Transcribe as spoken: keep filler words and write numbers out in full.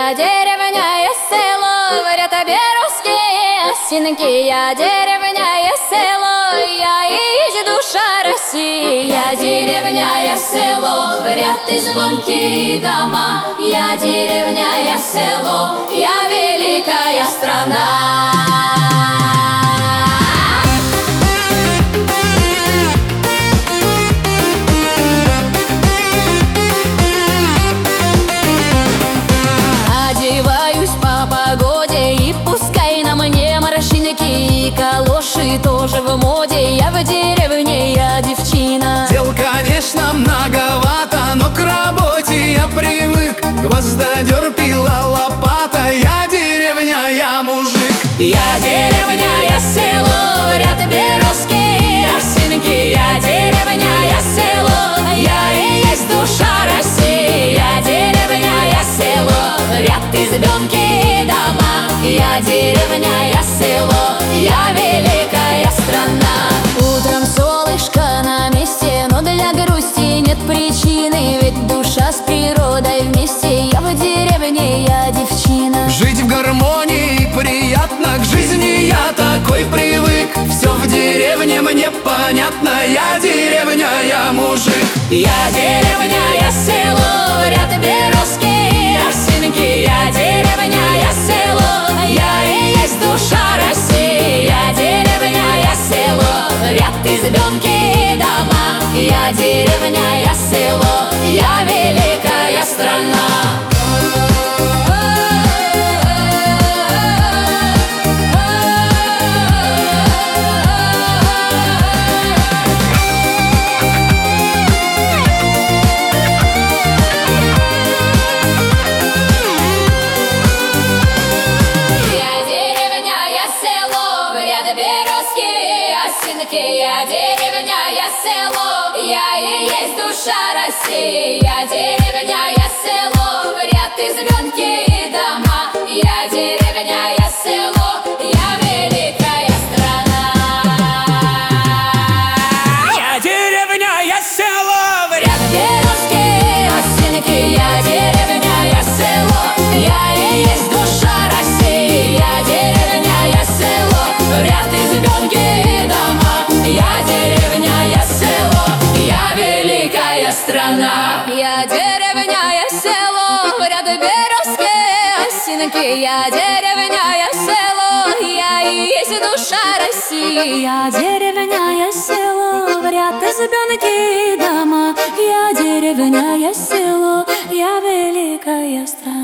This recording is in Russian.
я деревня, я село, говорят тебе русские осинки. Я деревня, я село, я и есть душа России. Я деревня, я село, говорят и звонкие дома. Я деревня, я село, я великая страна. Калоши тоже в моде, я в деревне, я девчина. Дел, конечно, многовато, но к работе я привык. Гвоздодер, пила, лопата, я деревня, я мужик. Я деревня, я село, говорят тебе русские осинки. Я деревня, я село, я и есть душа России. Я деревня, я село, говорят избенки и дома. Я деревня, я село, я великая страна. Утром солнышко на месте, но для грусти нет причины. Ведь душа с природой вместе, я в деревне, я девчина. Жить в гармонии приятно, к жизни я такой привык. Все в деревне мне понятно, я деревня, я мужик. Я деревня, я село, говорят тебе русские осинки. Я деревня, я село, я и есть душа России. Я деревня, я село, говорят избенки и дома. Я деревня, я село, я великая страна. Я деревня, я село, я и есть душа России. Я деревня, я село, говорят избенки и дома. Я деревня, я село, я великая страна. Я деревня, я село, говорят тебе русские осинки. Я деревня, я село, я и есть душа России. Я деревня, я село, говорят избенки и дома. Я деревня, я село, я великая страна. Я деревня, я село, говорят тебе русские осинки. Я деревня, я село, я и есть душа России. Я деревня, я село, говорят избенки и дома. Я деревня, я село, я великая страна.